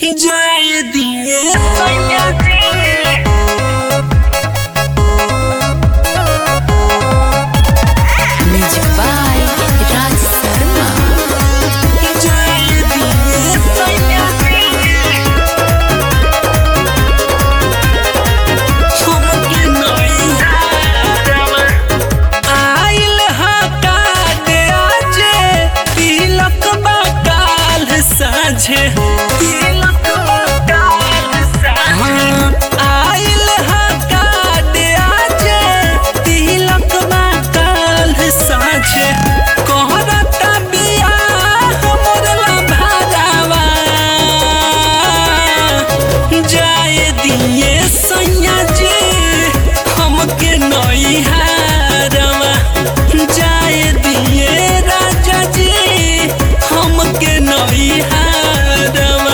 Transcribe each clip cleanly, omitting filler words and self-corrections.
जाए दिए Music by Raj Sharma. जाए दिए हमके नहीं आइल हा काटे आजे तिलक बा काल साझे तिलक बा काल साझे आइल हा काटे आजे तिलक बा काल साझे कहरता बियाह मोरला भारावा जाए दिए सैया जी हमके नई हारवा जाए दिए राजा जी हमके नई हारवा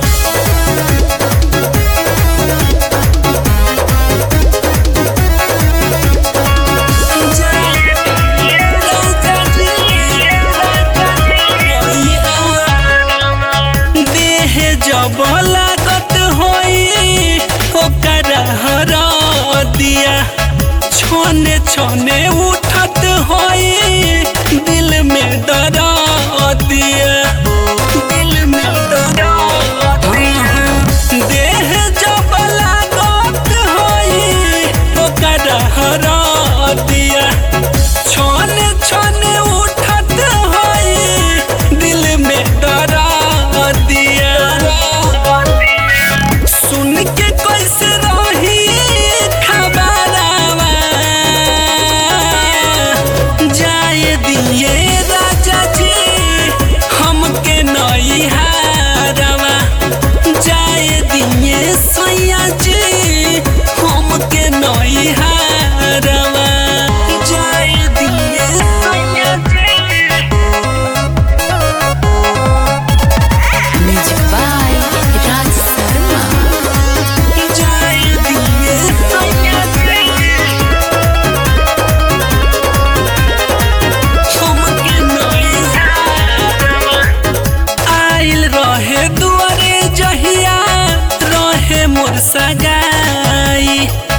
देह जब लागत होई ओकर हरा दिया छोने छोने उठत होई दिल में डरा दिया दिल में डरा दिया देह जब लागत होई ओकर हरा दिया छोने छोने उठत होई दिल में डरा दिया सुन के कैसे रही खबरवा जाए दिए राजा जी हमके नई हारवा जाए दिए सैया जी हमके नई हारवा जाए दिए सैया जी Music by Raj Sharma. जाए दिए सैया जी हमके नई हारवा आइल रहे दुआरे जहिया रहे मोर सगाई